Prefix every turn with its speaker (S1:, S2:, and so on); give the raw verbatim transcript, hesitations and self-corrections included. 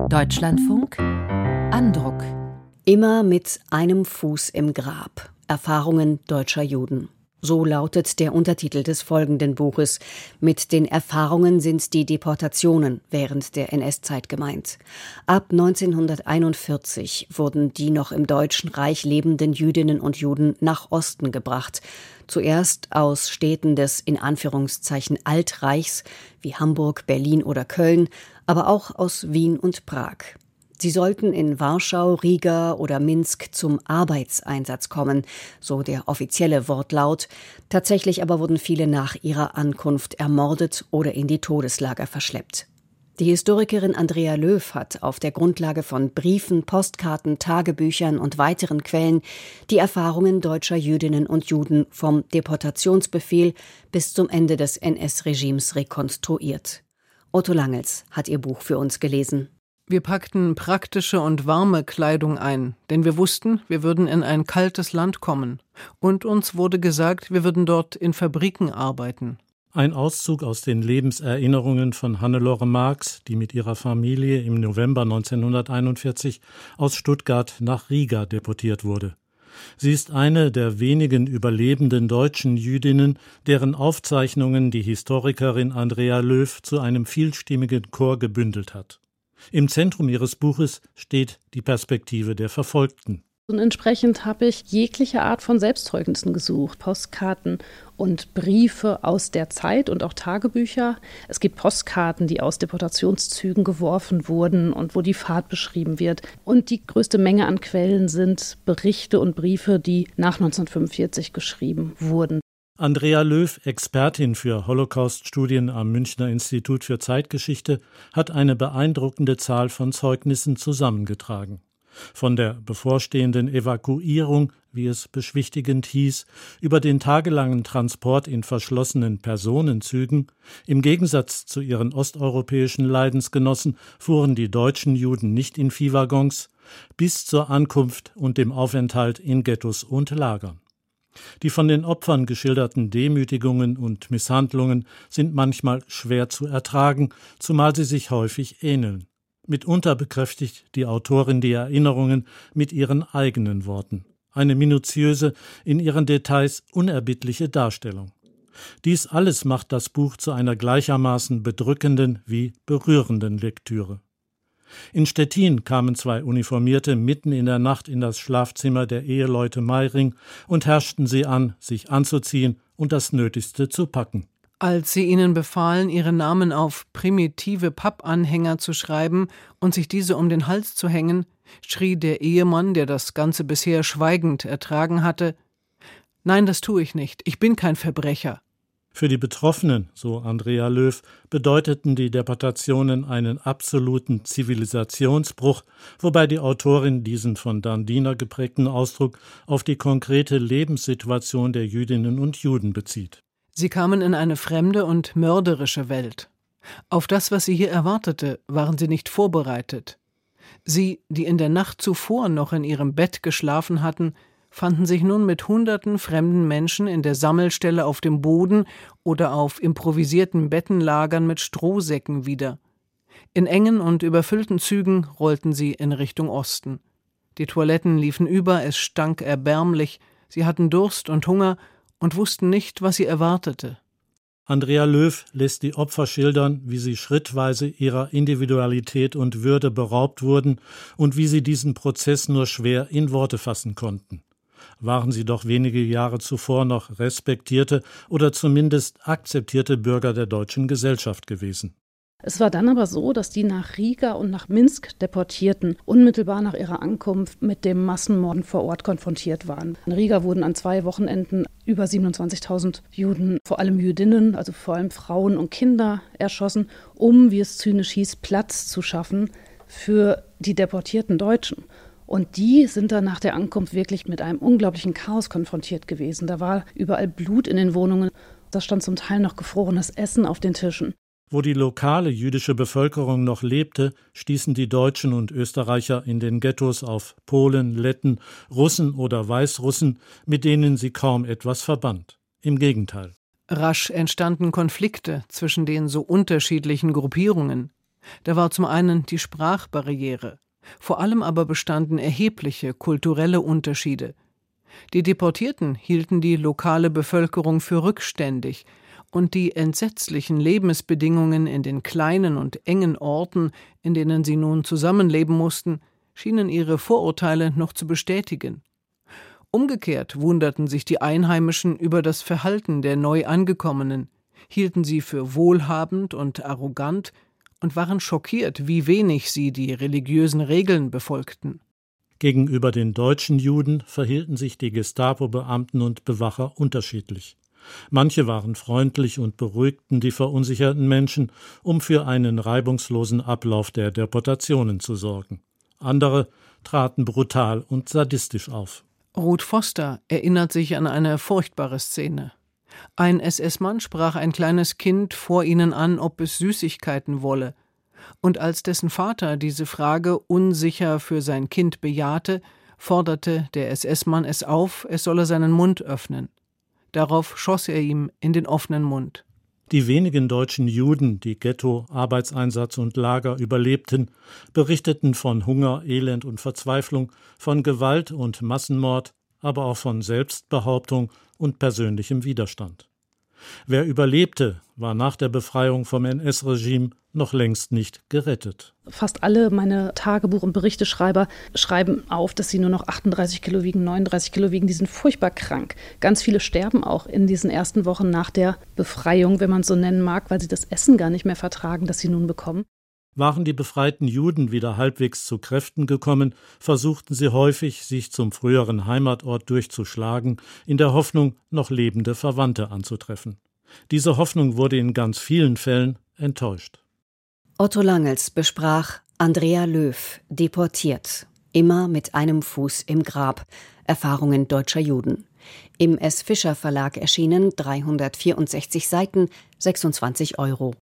S1: Deutschlandfunk Andruck.
S2: Immer mit einem Fuß im Grab. Erfahrungen deutscher Juden. So lautet der Untertitel des folgenden Buches. Mit den Erfahrungen sind die Deportationen während der N S-Zeit gemeint. Ab neunzehnhunderteinundvierzig wurden die noch im Deutschen Reich lebenden Jüdinnen und Juden nach Osten gebracht. Zuerst aus Städten des in Anführungszeichen Altreichs wie Hamburg, Berlin oder Köln, aber auch aus Wien und Prag. Sie sollten in Warschau, Riga oder Minsk zum Arbeitseinsatz kommen, so der offizielle Wortlaut. Tatsächlich aber wurden viele nach ihrer Ankunft ermordet oder in die Todeslager verschleppt. Die Historikerin Andrea Löw hat auf der Grundlage von Briefen, Postkarten, Tagebüchern und weiteren Quellen die Erfahrungen deutscher Jüdinnen und Juden vom Deportationsbefehl bis zum Ende des N S-Regimes rekonstruiert. Otto Langels hat ihr Buch für uns gelesen.
S3: Wir packten praktische und warme Kleidung ein, denn wir wussten, wir würden in ein kaltes Land kommen. Und uns wurde gesagt, wir würden dort in Fabriken arbeiten.
S4: Ein Auszug aus den Lebenserinnerungen von Hannelore Marx, die mit ihrer Familie im November neunzehnhunderteinundvierzig aus Stuttgart nach Riga deportiert wurde. Sie ist eine der wenigen überlebenden deutschen Jüdinnen, deren Aufzeichnungen die Historikerin Andrea Löw zu einem vielstimmigen Chor gebündelt hat. Im Zentrum ihres Buches steht die Perspektive der Verfolgten.
S5: Und entsprechend habe ich jegliche Art von Selbstzeugnissen gesucht, Postkarten und Briefe aus der Zeit und auch Tagebücher. Es gibt Postkarten, die aus Deportationszügen geworfen wurden und wo die Fahrt beschrieben wird. Und die größte Menge an Quellen sind Berichte und Briefe, die nach neunzehnhundertfünfundvierzig geschrieben wurden.
S4: Andrea Löw, Expertin für Holocaust-Studien am Münchner Institut für Zeitgeschichte, hat eine beeindruckende Zahl von Zeugnissen zusammengetragen. Von der bevorstehenden Evakuierung, wie es beschwichtigend hieß, über den tagelangen Transport in verschlossenen Personenzügen. Im Gegensatz zu ihren osteuropäischen Leidensgenossen fuhren die deutschen Juden nicht in Viehwaggons, bis zur Ankunft und dem Aufenthalt in Ghettos und Lagern. Die von den Opfern geschilderten Demütigungen und Misshandlungen sind manchmal schwer zu ertragen, zumal sie sich häufig ähneln. Mitunter bekräftigt die Autorin die Erinnerungen mit ihren eigenen Worten. Eine minutiöse, in ihren Details unerbittliche Darstellung. Dies alles macht das Buch zu einer gleichermaßen bedrückenden wie berührenden Lektüre. In Stettin kamen zwei Uniformierte mitten in der Nacht in das Schlafzimmer der Eheleute Meiring und herrschten sie an, sich anzuziehen und das Nötigste zu packen.
S3: Als sie ihnen befahlen, ihre Namen auf primitive Pappanhänger zu schreiben und sich diese um den Hals zu hängen, schrie der Ehemann, der das Ganze bisher schweigend ertragen hatte: »Nein, das tue ich nicht. Ich bin kein Verbrecher.«
S4: Für die Betroffenen, so Andrea Löw, bedeuteten die Deportationen einen absoluten Zivilisationsbruch, wobei die Autorin diesen von Dandiner geprägten Ausdruck auf die konkrete Lebenssituation der Jüdinnen und Juden bezieht.
S3: Sie kamen in eine fremde und mörderische Welt. Auf das, was sie hier erwartete, waren sie nicht vorbereitet. Sie, die in der Nacht zuvor noch in ihrem Bett geschlafen hatten, fanden sich nun mit hunderten fremden Menschen in der Sammelstelle auf dem Boden oder auf improvisierten Bettenlagern mit Strohsäcken wieder. In engen und überfüllten Zügen rollten sie in Richtung Osten. Die Toiletten liefen über, es stank erbärmlich, sie hatten Durst und Hunger und wussten nicht, was sie erwartete.
S4: Andrea Löw lässt die Opfer schildern, wie sie schrittweise ihrer Individualität und Würde beraubt wurden und wie sie diesen Prozess nur schwer in Worte fassen konnten. Waren sie doch wenige Jahre zuvor noch respektierte oder zumindest akzeptierte Bürger der deutschen Gesellschaft gewesen.
S5: Es war dann aber so, dass die nach Riga und nach Minsk Deportierten unmittelbar nach ihrer Ankunft mit dem Massenmorden vor Ort konfrontiert waren. In Riga wurden an zwei Wochenenden über siebenundzwanzigtausend Juden, vor allem Jüdinnen, also vor allem Frauen und Kinder, erschossen, um, wie es zynisch hieß, Platz zu schaffen für die deportierten Deutschen. Und die sind dann nach der Ankunft wirklich mit einem unglaublichen Chaos konfrontiert gewesen. Da war überall Blut in den Wohnungen. Da stand zum Teil noch gefrorenes Essen auf den Tischen.
S4: Wo die lokale jüdische Bevölkerung noch lebte, stießen die Deutschen und Österreicher in den Ghettos auf Polen, Letten, Russen oder Weißrussen, mit denen sie kaum etwas verband. Im Gegenteil.
S3: Rasch entstanden Konflikte zwischen den so unterschiedlichen Gruppierungen. Da war zum einen die Sprachbarriere, vor allem aber bestanden erhebliche kulturelle Unterschiede. Die Deportierten hielten die lokale Bevölkerung für rückständig, und die entsetzlichen Lebensbedingungen in den kleinen und engen Orten, in denen sie nun zusammenleben mussten, schienen ihre Vorurteile noch zu bestätigen. Umgekehrt wunderten sich die Einheimischen über das Verhalten der Neuangekommenen, hielten sie für wohlhabend und arrogant und waren schockiert, wie wenig sie die religiösen Regeln befolgten.
S4: Gegenüber den deutschen Juden verhielten sich die Gestapo-Beamten und Bewacher unterschiedlich. Manche waren freundlich und beruhigten die verunsicherten Menschen, um für einen reibungslosen Ablauf der Deportationen zu sorgen. Andere traten brutal und sadistisch auf.
S3: Ruth Foster erinnert sich an eine furchtbare Szene. Ein S S-Mann sprach ein kleines Kind vor ihnen an, ob es Süßigkeiten wolle. Und als dessen Vater diese Frage unsicher für sein Kind bejahte, forderte der S S-Mann es auf, es solle seinen Mund öffnen. Darauf schoss er ihm in den offenen Mund.
S4: Die wenigen deutschen Juden, die Ghetto, Arbeitseinsatz und Lager überlebten, berichteten von Hunger, Elend und Verzweiflung, von Gewalt und Massenmord, aber auch von Selbstbehauptung und persönlichem Widerstand. Wer überlebte, war nach der Befreiung vom N S-Regime noch längst nicht gerettet.
S5: Fast alle meine Tagebuch- und Berichteschreiber schreiben auf, dass sie nur noch achtunddreißig Kilo wiegen, neununddreißig Kilo wiegen. Die sind furchtbar krank. Ganz viele sterben auch in diesen ersten Wochen nach der Befreiung, wenn man es so nennen mag, weil sie das Essen gar nicht mehr vertragen, das sie nun bekommen.
S4: Waren die befreiten Juden wieder halbwegs zu Kräften gekommen, versuchten sie häufig, sich zum früheren Heimatort durchzuschlagen, in der Hoffnung, noch lebende Verwandte anzutreffen. Diese Hoffnung wurde in ganz vielen Fällen enttäuscht.
S2: Otto Langels besprach Andrea Löw, deportiert, immer mit einem Fuß im Grab. Erfahrungen deutscher Juden. Im S. Fischer Verlag erschienen, dreihundertvierundsechzig Seiten, sechsundzwanzig Euro.